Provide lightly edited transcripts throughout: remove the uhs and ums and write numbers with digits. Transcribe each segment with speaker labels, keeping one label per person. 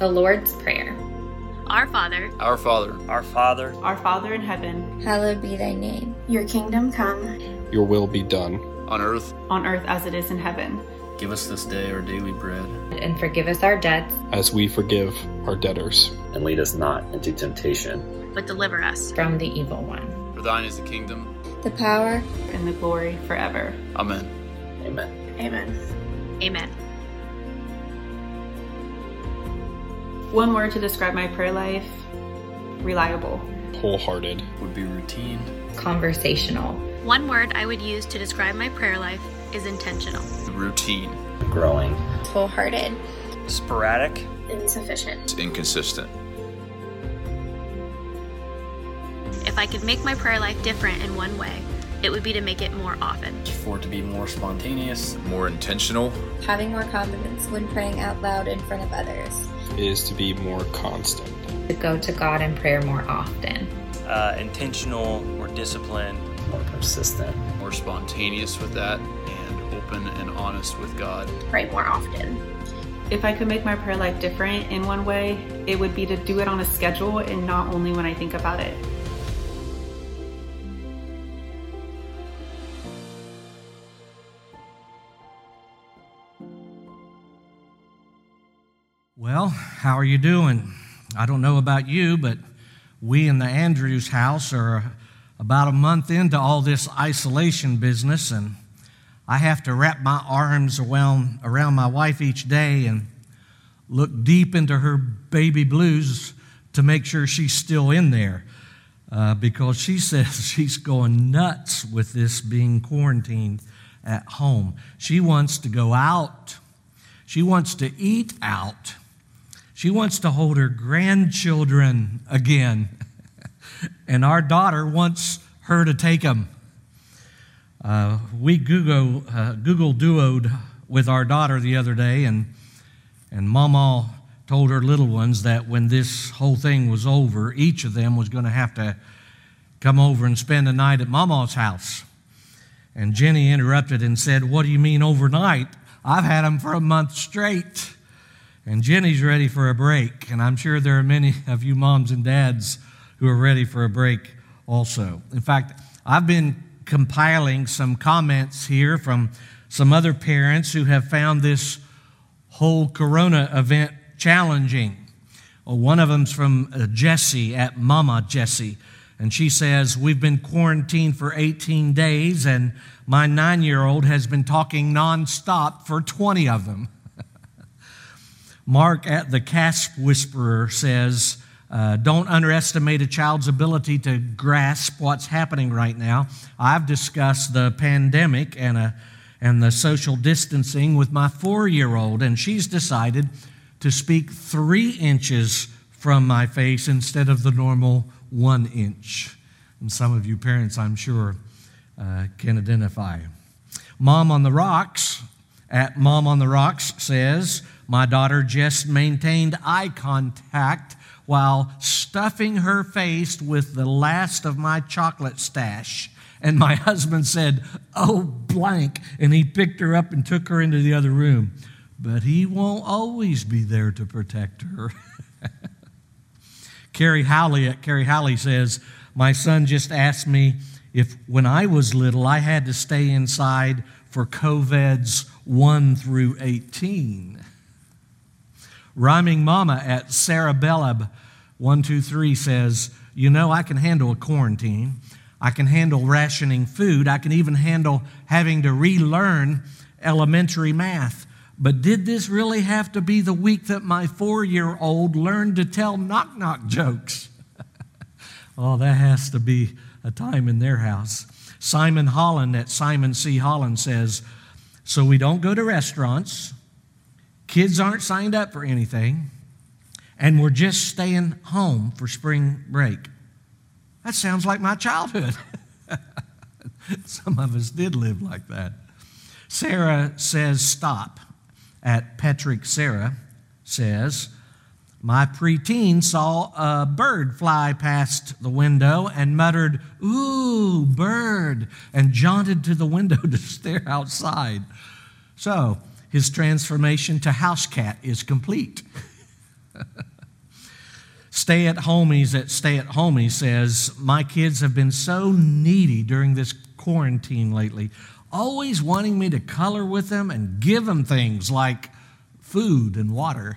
Speaker 1: The Lord's Prayer.
Speaker 2: Our Father,
Speaker 3: Our Father,
Speaker 4: Our Father,
Speaker 5: Our Father in heaven,
Speaker 6: hallowed be thy name.
Speaker 7: Your kingdom come.
Speaker 8: Your will be done.
Speaker 3: on earth
Speaker 5: as it is in heaven.
Speaker 4: give us this day our daily bread.
Speaker 1: And forgive us our debts
Speaker 8: As we forgive our debtors.
Speaker 9: And lead us not into temptation,
Speaker 2: but deliver us.
Speaker 1: from the evil one.
Speaker 3: For thine is the kingdom.
Speaker 6: The power,
Speaker 5: And the glory forever.
Speaker 3: Amen.
Speaker 9: Amen.
Speaker 7: Amen.
Speaker 2: Amen.
Speaker 5: One word to describe my prayer life: reliable.
Speaker 8: Wholehearted.
Speaker 4: Would be routine,
Speaker 1: Conversational.
Speaker 2: One word I would use to describe my prayer life is intentional.
Speaker 3: Routine.
Speaker 9: Growing.
Speaker 6: wholehearted,
Speaker 4: sporadic,
Speaker 7: Insufficient.
Speaker 3: Inconsistent.
Speaker 2: If I could make my prayer life different in one way, it would be to make it more often.
Speaker 4: for it to be more spontaneous,
Speaker 3: More intentional.
Speaker 6: having more confidence when praying out loud in front of others,
Speaker 8: Is to be more constant.
Speaker 1: To go to God in prayer more often.
Speaker 4: intentional or disciplined,
Speaker 9: More persistent.
Speaker 3: More spontaneous with that. And open and honest with God.
Speaker 7: Pray more often.
Speaker 5: If I could make my prayer life different in one way, it would be to do it on a schedule and not only when I think about it.
Speaker 10: Well, how are you doing? I don't know about you, but we in the Andrews house are about a month into all this isolation business, and I have to wrap my arms around my wife each day and look deep into her baby blues to make sure she's still in there, because she says she's going nuts with this being quarantined at home. She wants to go out. She wants to eat out. She wants to hold her grandchildren again. And our daughter wants her to take them. We Google Duo'd with our daughter the other day, and Mama told her little ones that when this whole thing was over, each of them was going to have to come over and spend the night at Mama's house. And Jenny interrupted and said, "What do you mean overnight? I've had them for a month straight." And Jenny's ready for a break, and I'm sure there are many of you moms and dads who are ready for a break also. In fact, I've been compiling some comments here from some other parents who have found this whole corona event challenging. One of them's from Jessie at Mama Jessie, and she says, "We've been quarantined for 18 days, and my 9-year-old has been talking nonstop for 20 of them." Mark at the Casp Whisperer says, "Don't underestimate a child's ability to grasp what's happening right now. I've discussed the pandemic and the social distancing with my 4-year-old, and she's decided to speak 3 inches from my face instead of the normal 1 inch." And some of you parents, I'm sure, can identify. Mom on the Rocks at Mom on the Rocks says, "My daughter just maintained eye contact while stuffing her face with the last of my chocolate stash. And my husband said, 'Oh, blank,' and he picked her up and took her into the other room. But he won't always be there to protect her." Carrie Howley at Carrie Howley says, "My son just asked me if when I was little I had to stay inside for COVIDs 1 through 18. Rhyming Mama at Sarah Bellab 123 says, "You know, I can handle a quarantine. I can handle rationing food. I can even handle having to relearn elementary math. But did this really have to be the week that my 4-year-old learned to tell knock-knock jokes?" Oh, that has to be a time in their house. Simon Holland at Simon C. Holland says, "So we don't go to restaurants, kids aren't signed up for anything, and we're just staying home for spring break." That sounds like my childhood. Some of us did live like that. Sarah says, "Stop." At Patrick Sarah says, "My preteen saw a bird fly past the window and muttered, 'Ooh, bird,' and jaunted to the window to stare outside." So his transformation to house cat is complete. Stay at Homey says, my kids have been so needy during this quarantine lately, always wanting me to color with them and give them things like food and water.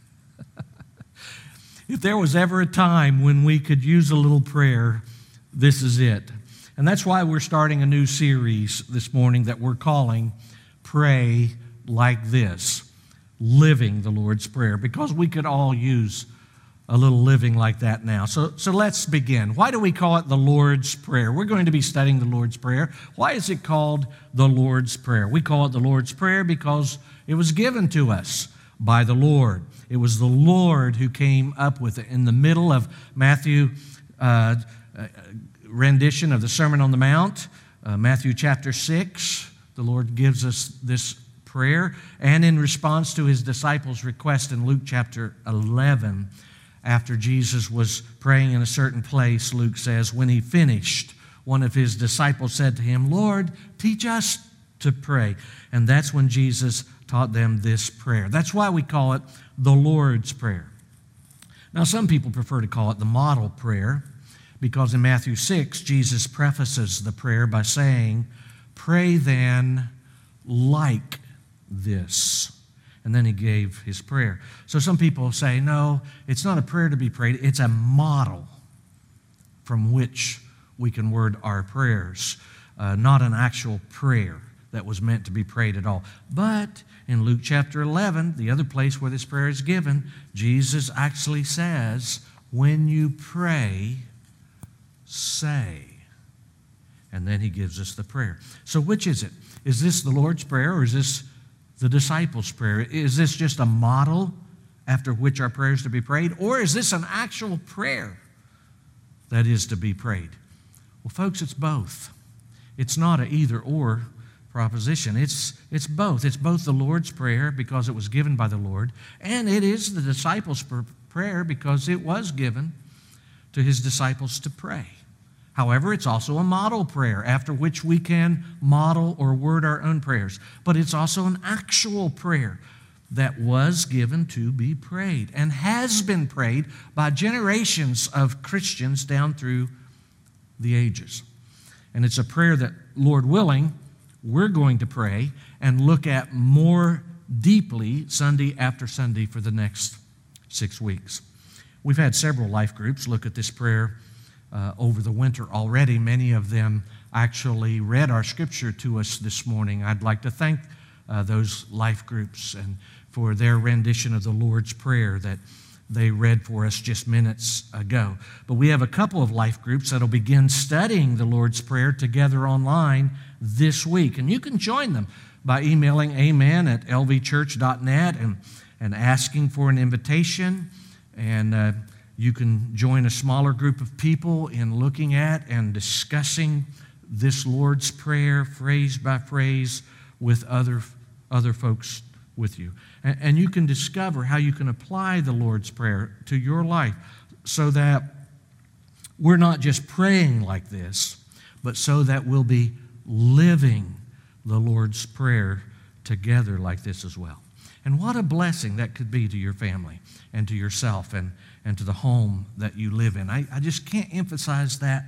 Speaker 10: If there was ever a time when we could use a little prayer, this is it. And that's why we're starting a new series this morning that we're calling Pray Like This, Living the Lord's Prayer, because we could all use a little living like that now. So let's begin. Why do we call it the Lord's Prayer? We're going to be studying the Lord's Prayer. Why is it called the Lord's Prayer? We call it the Lord's Prayer because it was given to us by the Lord. It was the Lord who came up with it. In the middle of Matthew rendition of the Sermon on the Mount, Matthew chapter 6, the Lord gives us this prayer. And in response to his disciples' request in Luke chapter 11, after Jesus was praying in a certain place, Luke says, when he finished, one of his disciples said to him, Lord, teach us to pray. And that's when Jesus taught them this prayer. That's why we call it the Lord's Prayer. Now, some people prefer to call it the model prayer because in Matthew 6, Jesus prefaces the prayer by saying, pray then like this. And then he gave his prayer. So some people say, no, it's not a prayer to be prayed. It's a model from which we can word our prayers, not an actual prayer that was meant to be prayed at all. But in Luke chapter 11, the other place where this prayer is given, Jesus actually says, when you pray, say. And then he gives us the prayer. So which is it? Is this the Lord's Prayer or is this the disciples' prayer? Is this just a model after which our prayers to be prayed? Or is this an actual prayer that is to be prayed? Well, folks, it's both. It's not an either-or proposition. It's both. It's both the Lord's Prayer because it was given by the Lord, and it is the disciples' prayer because it was given to his disciples to pray. However, it's also a model prayer after which we can model or word our own prayers. But it's also an actual prayer that was given to be prayed and has been prayed by generations of Christians down through the ages. And it's a prayer that, Lord willing, we're going to pray and look at more deeply Sunday after Sunday for the next 6 weeks. We've had several life groups look at this prayer over the winter already. Many of them actually read our scripture to us this morning. I'd like to thank those life groups and for their rendition of the Lord's Prayer that they read for us just minutes ago. But we have a couple of life groups that'll begin studying the Lord's Prayer together online this week. And you can join them by emailing amen@lvchurch.net and asking for an invitation. And you can join a smaller group of people in looking at and discussing this Lord's Prayer phrase by phrase with other folks with you. And you can discover how you can apply the Lord's Prayer to your life so that we're not just praying like this, but so that we'll be living the Lord's Prayer together like this as well. And what a blessing that could be to your family and to yourself and to the home that you live in. I just can't emphasize that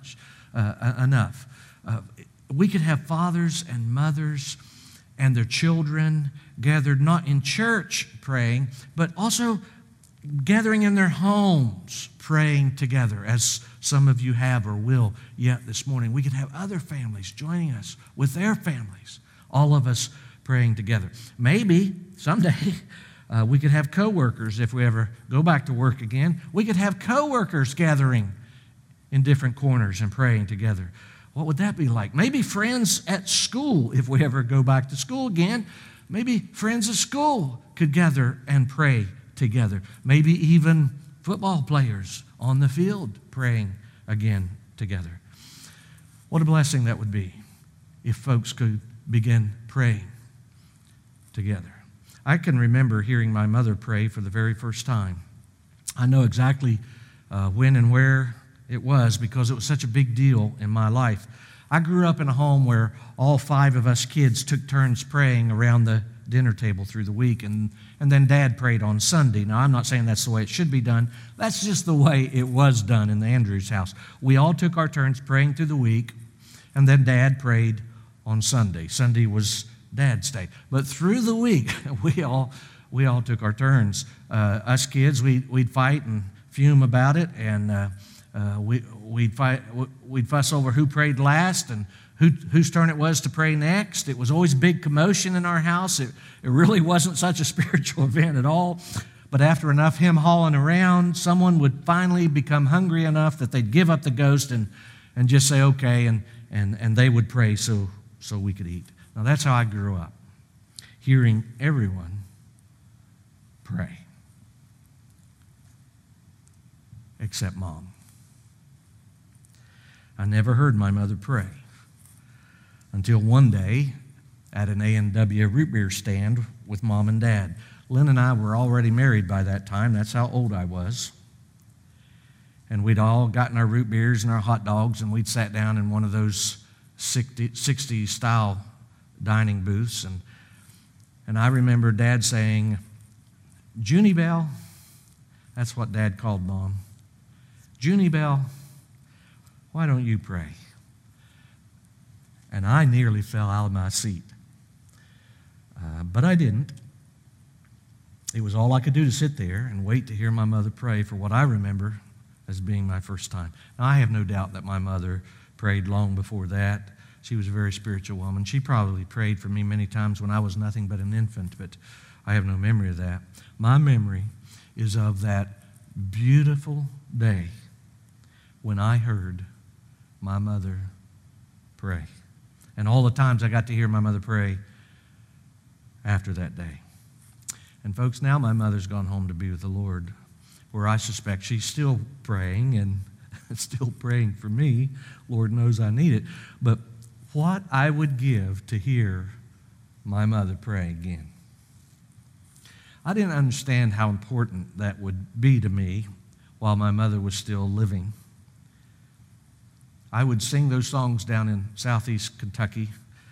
Speaker 10: enough. We could have fathers and mothers and their children gathered not in church praying, but also gathering in their homes praying together, as some of you have or will yet this morning. We could have other families joining us with their families, all of us praying together. Maybe someday we could have coworkers if we ever go back to work again. We could have coworkers gathering in different corners and praying together. What would that be like? Maybe friends at school, if we ever go back to school again. Maybe friends at school could gather and pray together. Maybe even football players on the field praying again together. What a blessing that would be if folks could begin praying together. I can remember hearing my mother pray for the very first time. I know exactly when and where it was because it was such a big deal in my life. I grew up in a home where all 5 of us kids took turns praying around the dinner table through the week, and then Dad prayed on Sunday. Now, I'm not saying that's the way it should be done. That's just the way it was done in the Andrews house. We all took our turns praying through the week, and then Dad prayed on Sunday. Sunday was Dad's day. But through the week, we all took our turns. Us kids, we'd fight and fume about it, and we'd fuss over who prayed last and whose turn it was to pray next. It was always a big commotion in our house. It really wasn't such a spiritual event at all. But after enough him-hawing around, someone would finally become hungry enough that they'd give up the ghost and just say, okay, and they would pray so we could eat. Now, that's how I grew up, hearing everyone pray, except Mom. I never heard my mother pray until one day at an A&W root beer stand with Mom and Dad. Lynn and I were already married by that time. That's how old I was. And we'd all gotten our root beers and our hot dogs, and we'd sat down in one of those 60s style dining booths. And I remember Dad saying, "Junie Bell," that's what Dad called Mom. "Junie Bell, why don't you pray?" And I nearly fell out of my seat. But I didn't. It was all I could do to sit there and wait to hear my mother pray for what I remember as being my first time. Now, I have no doubt that my mother prayed long before that. She was a very spiritual woman. She probably prayed for me many times when I was nothing but an infant, but I have no memory of that. My memory is of that beautiful day when I heard my mother pray. And all the times I got to hear my mother pray after that day. And folks, now my mother's gone home to be with the Lord, where I suspect she's still praying and still praying for me. Lord knows I need it. But what I would give to hear my mother pray again. I didn't understand how important that would be to me while my mother was still living. I would sing those songs down in southeast Kentucky.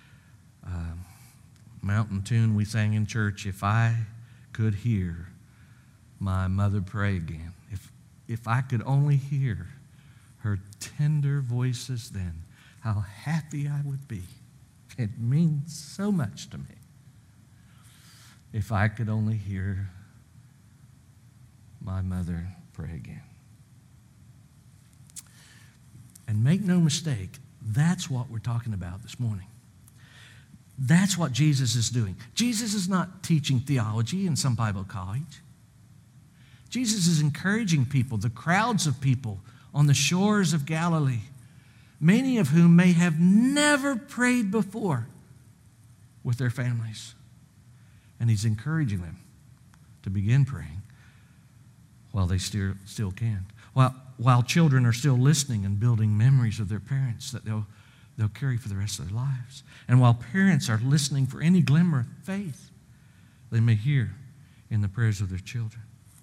Speaker 10: Mountain tune we sang in church, "If I could hear my mother pray again. If I could only hear her tender voices then, how happy I would be. It means so much to me. If I could only hear my mother pray again." And make no mistake, that's what we're talking about this morning. That's what Jesus is doing. Jesus is not teaching theology in some Bible college. Jesus is encouraging people, the crowds of people on the shores of Galilee, many of whom may have never prayed before with their families. And he's encouraging them to begin praying while they still can. While children are still listening and building memories of their parents that they'll carry for the rest of their lives. And while parents are listening for any glimmer of faith they may hear in the prayers of their children.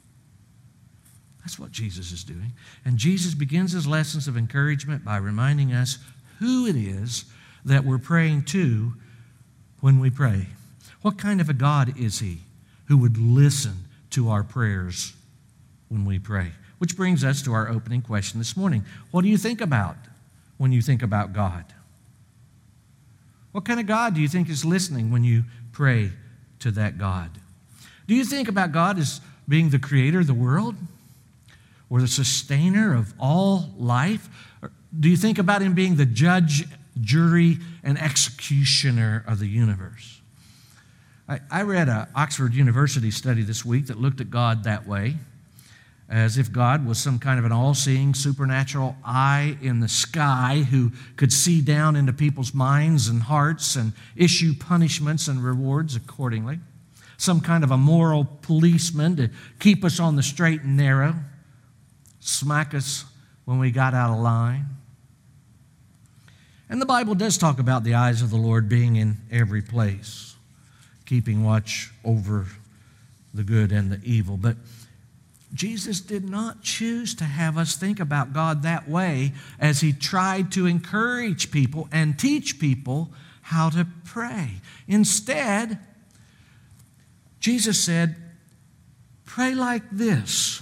Speaker 10: That's what Jesus is doing. And Jesus begins his lessons of encouragement by reminding us who it is that we're praying to when we pray. What kind of a God is he who would listen to our prayers when we pray? Which brings us to our opening question this morning. What do you think about when you think about God? What kind of God do you think is listening when you pray to that God? Do you think about God as being the creator of the world or the sustainer of all life? Or do you think about him being the judge, jury, and executioner of the universe? I read an Oxford University study this week that looked at God that way, as if God was some kind of an all-seeing supernatural eye in the sky who could see down into people's minds and hearts and issue punishments and rewards accordingly. Some kind of a moral policeman to keep us on the straight and narrow, smack us when we got out of line. And the Bible does talk about the eyes of the Lord being in every place, keeping watch over the good and the evil. But Jesus did not choose to have us think about God that way as he tried to encourage people and teach people how to pray. Instead, Jesus said, pray like this.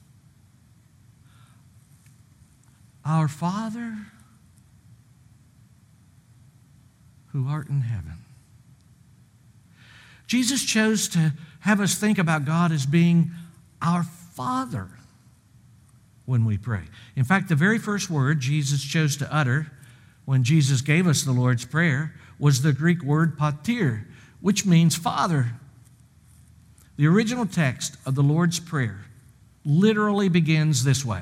Speaker 10: Our Father who art in heaven. Jesus chose to have us think about God as being our Father when we pray. In fact, the very first word Jesus chose to utter when Jesus gave us the Lord's Prayer was the Greek word pater, which means Father. The original text of the Lord's Prayer literally begins this way: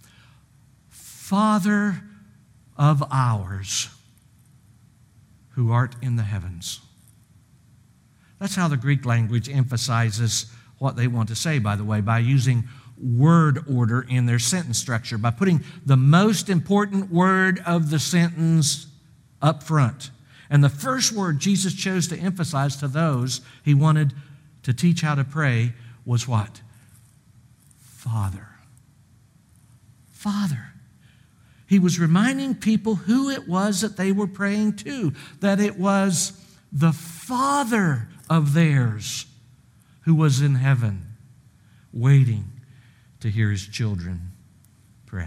Speaker 10: Father of ours who art in the heavens. That's how the Greek language emphasizes what they want to say, by the way, by using word order in their sentence structure, by putting the most important word of the sentence up front. And the first word Jesus chose to emphasize to those he wanted to teach how to pray was what? Father. Father. He was reminding people who it was that they were praying to, that it was the Father of theirs who was in heaven, waiting to hear his children pray.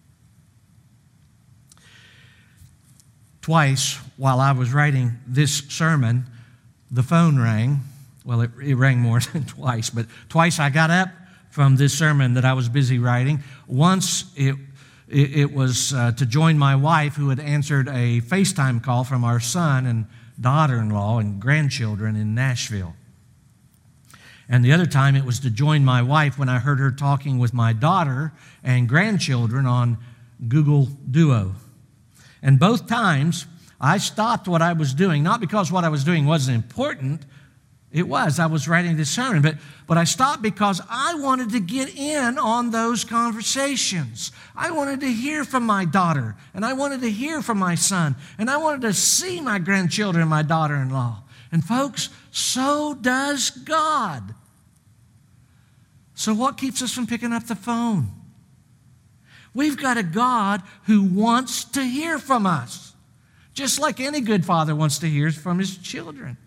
Speaker 10: Twice while I was writing this sermon, the phone rang. Well, it rang more than twice, but twice I got up from this sermon that I was busy writing. Once it was to join my wife, who had answered a FaceTime call from our son and daughter-in-law and grandchildren in Nashville. And the other time it was to join my wife when I heard her talking with my daughter and grandchildren on Google Duo. And both times I stopped what I was doing, not because what I was doing wasn't important. It was. I was writing this sermon, but I stopped because I wanted to get in on those conversations. I wanted to hear from my daughter, and I wanted to hear from my son, and I wanted to see my grandchildren and my daughter-in-law. And folks, so does God. So what keeps us from picking up the phone? We've got a God who wants to hear from us, just like any good father wants to hear from his children.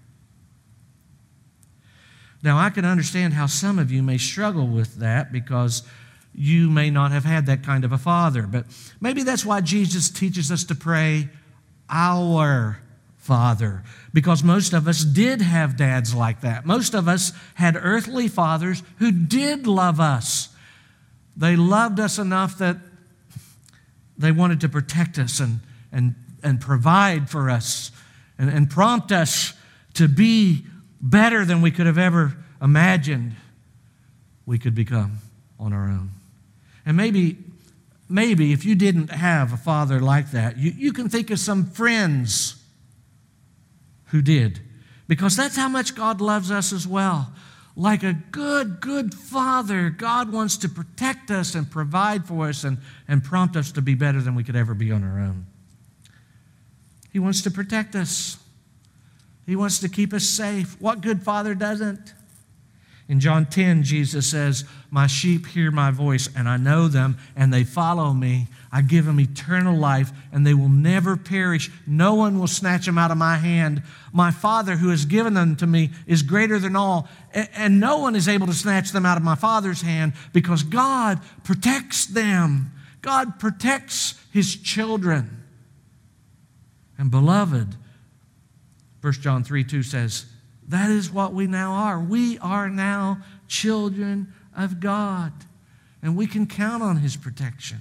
Speaker 10: Now, I can understand how some of you may struggle with that because you may not have had that kind of a father. But maybe that's why Jesus teaches us to pray, our Father, because most of us did have dads like that. Most of us had earthly fathers who did love us. They loved us enough that they wanted to protect us and provide for us and prompt us to be better than we could have ever imagined we could become on our own. And maybe if you didn't have a father like that, you can think of some friends who did, because that's how much God loves us as well. Like a good father, God wants to protect us and provide for us and prompt us to be better than we could ever be on our own. He wants to protect us. He wants to keep us safe. What good father doesn't? In John 10, Jesus says, my sheep hear my voice, and I know them, and they follow me. I give them eternal life, and they will never perish. No one will snatch them out of my hand. My Father who has given them to me is greater than all, and no one is able to snatch them out of my Father's hand, because God protects them. God protects his children. And beloved, 1 John 3:2 says, that is what we now are. We are now children of God, and we can count on his protection.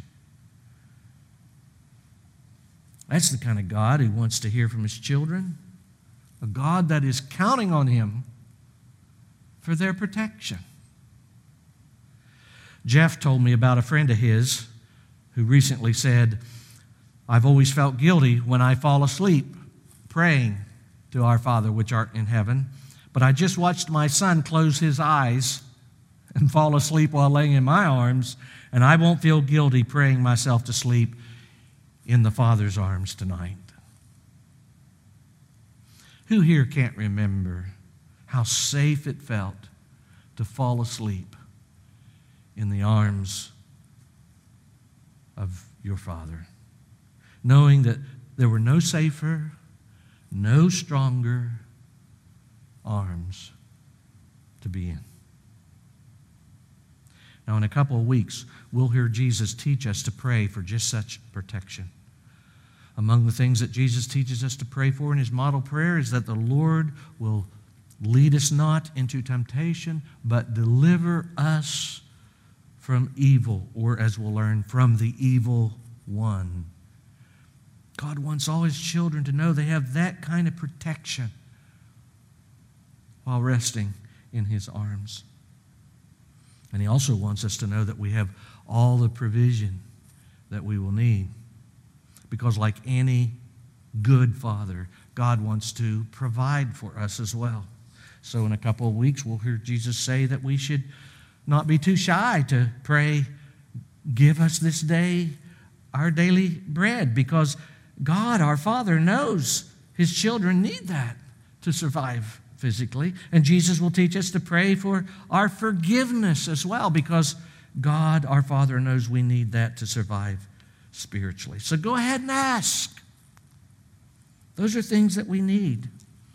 Speaker 10: That's the kind of God who wants to hear from his children, a God that is counting on him for their protection. Jeff told me about a friend of his who recently said, I've always felt guilty when I fall asleep praying to our Father which art in heaven, but I just watched my son close his eyes and fall asleep while laying in my arms, and I won't feel guilty praying myself to sleep in the Father's arms tonight. Who here can't remember how safe it felt to fall asleep in the arms of your Father, knowing that there were no safer, no stronger arms to be in. Now, in a couple of weeks, we'll hear Jesus teach us to pray for just such protection. Among the things that Jesus teaches us to pray for in his model prayer is that the Lord will lead us not into temptation, but deliver us from evil, or as we'll learn, from the evil one. God wants all his children to know they have that kind of protection while resting in his arms. And he also wants us to know that we have all the provision that we will need. Because like any good father, God wants to provide for us as well. So in a couple of weeks, we'll hear Jesus say that we should not be too shy to pray, give us this day our daily bread, because God, our Father, knows his children need that to survive physically. And Jesus will teach us to pray for our forgiveness as well, because God, our Father, knows we need that to survive spiritually. So go ahead and ask. Those are things that we need.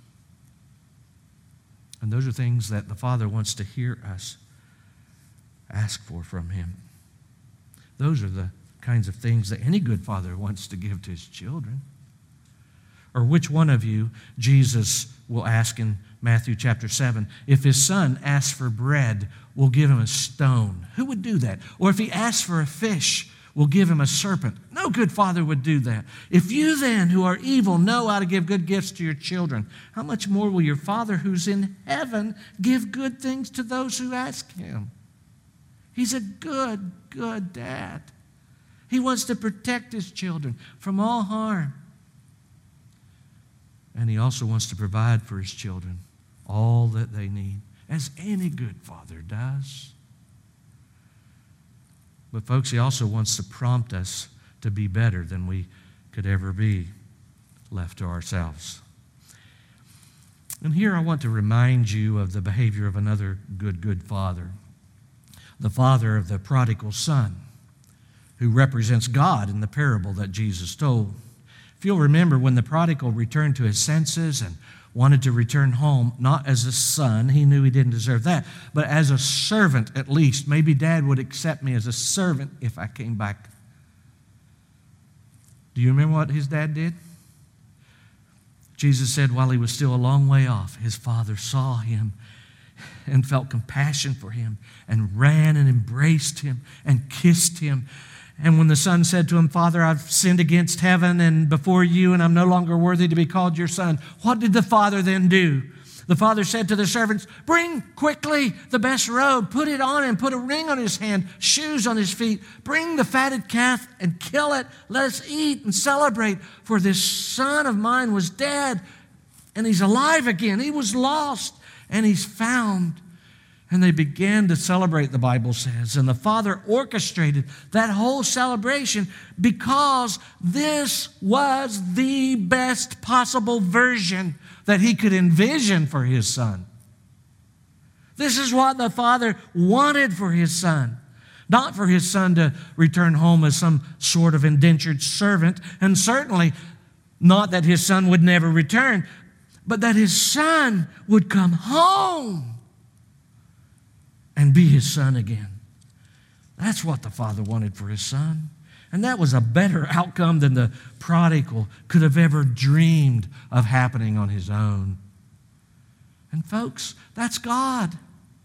Speaker 10: And those are things that the Father wants to hear us ask for from him. Those are the kinds of things that any good father wants to give to his children. Or which one of you, Jesus will ask in Matthew chapter 7, if his son asks for bread, we'll give him a stone. Who would do that? Or if he asks for a fish, we'll give him a serpent. No good father would do that. If you then, who are evil, know how to give good gifts to your children, how much more will your Father who's in heaven give good things to those who ask him? He's a good, good dad. He wants to protect his children from all harm. And he also wants to provide for his children all that they need, as any good father does. But folks, he also wants to prompt us to be better than we could ever be left to ourselves. And here I want to remind you of the behavior of another good father, the father of the prodigal son, who represents God in the parable that Jesus told. If you'll remember, when the prodigal returned to his senses and wanted to return home, not as a son, he knew he didn't deserve that, but as a servant at least. Maybe Dad would accept me as a servant if I came back. Do you remember what his dad did? Jesus said while he was still a long way off, his father saw him and felt compassion for him and ran and embraced him and kissed him. And when the son said to him, Father, I've sinned against heaven and before you, and I'm no longer worthy to be called your son, what did the father then do? The father said to the servants, bring quickly the best robe, put it on him, put a ring on his hand, shoes on his feet, bring the fatted calf and kill it. Let us eat and celebrate, for this son of mine was dead and he's alive again. He was lost and he's found. And they began to celebrate, the Bible says. And the father orchestrated that whole celebration because this was the best possible version that he could envision for his son. This is what the father wanted for his son. Not for his son to return home as some sort of indentured servant, and certainly not that his son would never return, but that his son would come home and be his son again. That's what the father wanted for his son. And that was a better outcome than the prodigal could have ever dreamed of happening on his own. And folks, that's God.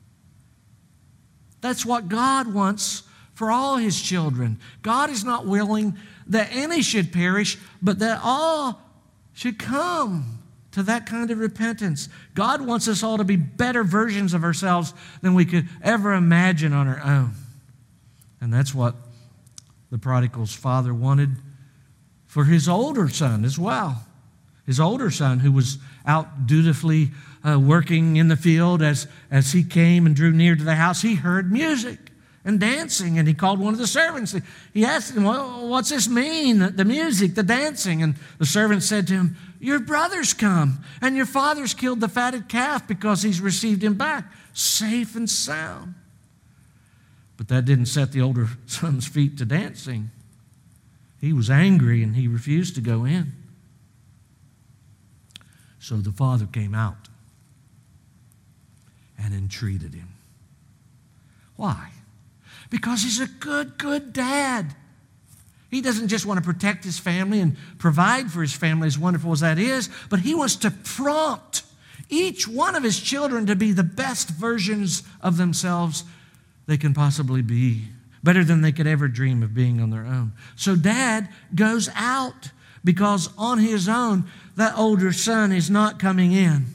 Speaker 10: That's what God wants for all his children. God is not willing that any should perish, but that all should come to that kind of repentance. God wants us all to be better versions of ourselves than we could ever imagine on our own. And that's what the prodigal's father wanted for his older son as well. His older son, who was out dutifully working in the field, as he came and drew near to the house, he heard music and dancing, and he called one of the servants. He asked him, well, what's this mean, the music, the dancing? And the servant said to him, your brother's come, and your father's killed the fatted calf because he's received him back, safe and sound. But that didn't set the older son's feet to dancing. He was angry, and he refused to go in. So the father came out, and entreated him. Why? Because he's a good, good dad. He doesn't just want to protect his family and provide for his family, as wonderful as that is, but he wants to prompt each one of his children to be the best versions of themselves they can possibly be, better than they could ever dream of being on their own. So dad goes out because on his own, that older son is not coming in.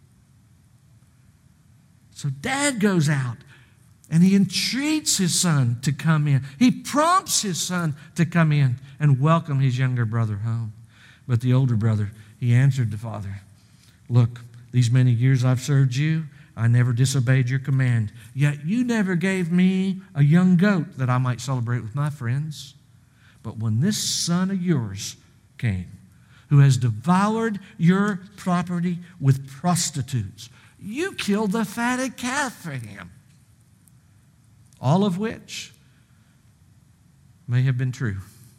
Speaker 10: So dad goes out and he entreats his son to come in. He prompts his son to come in and welcome his younger brother home. But the older brother, he answered the father, "Look, these many years I've served you, I never disobeyed your command. Yet you never gave me a young goat that I might celebrate with my friends. But when this son of yours came, who has devoured your property with prostitutes, you killed the fatted calf for him." All of which may have been true.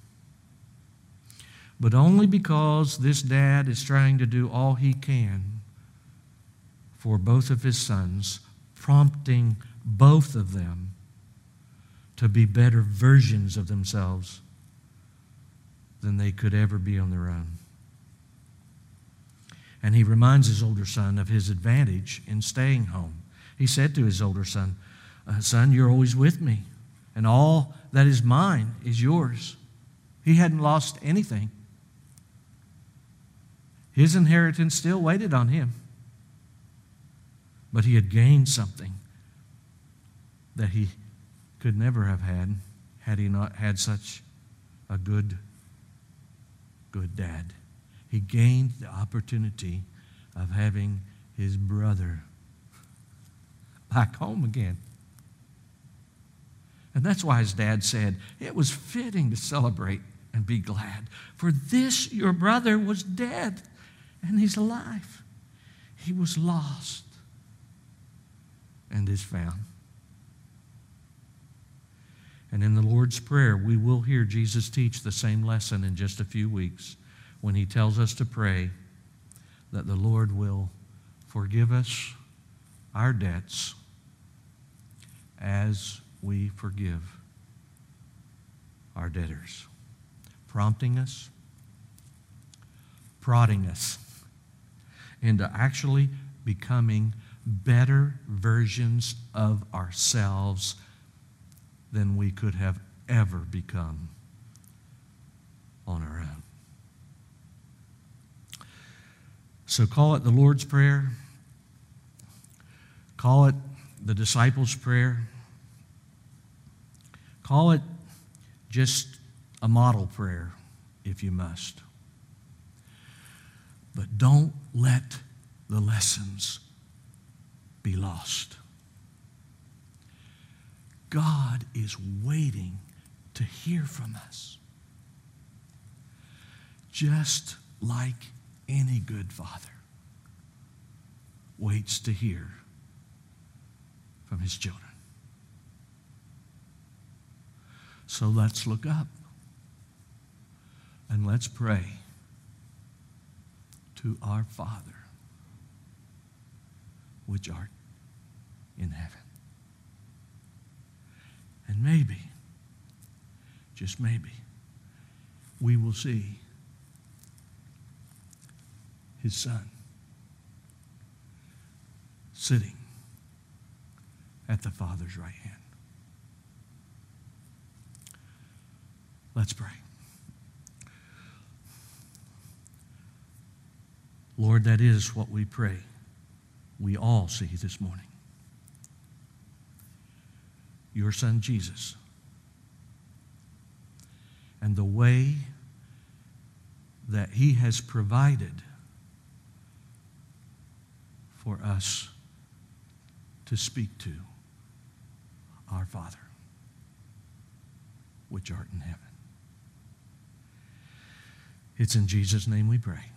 Speaker 10: But only because this dad is trying to do all he can for both of his sons, prompting both of them to be better versions of themselves than they could ever be on their own. And he reminds his older son of his advantage in staying home. He said to his older son, "Son, you're always with me, and all that is mine is yours." He hadn't lost anything. His inheritance still waited on him. But he had gained something that he could never have had he not had such a good dad. He gained the opportunity of having his brother back home again. And that's why his dad said, "It was fitting to celebrate and be glad. For this your brother was dead, and he's alive. He was lost and is found." And in the Lord's Prayer, we will hear Jesus teach the same lesson in just a few weeks when he tells us to pray that the Lord will forgive us our debts as we forgive our debtors, prompting us, prodding us into actually becoming better versions of ourselves than we could have ever become on our own. So call it the Lord's Prayer. Call it the disciples' prayer. Call it just a model prayer if you must. But don't let the lessons be lost. God is waiting to hear from us, just like any good father waits to hear from his children. So let's look up and let's pray to our Father, which art in heaven. And maybe, just maybe, we will see his son sitting at the Father's right hand. Let's pray. Lord, that is what we pray we all see this morning. Your Son, Jesus, and the way that he has provided for us to speak to our Father, which art in heaven. It's in Jesus' name we pray.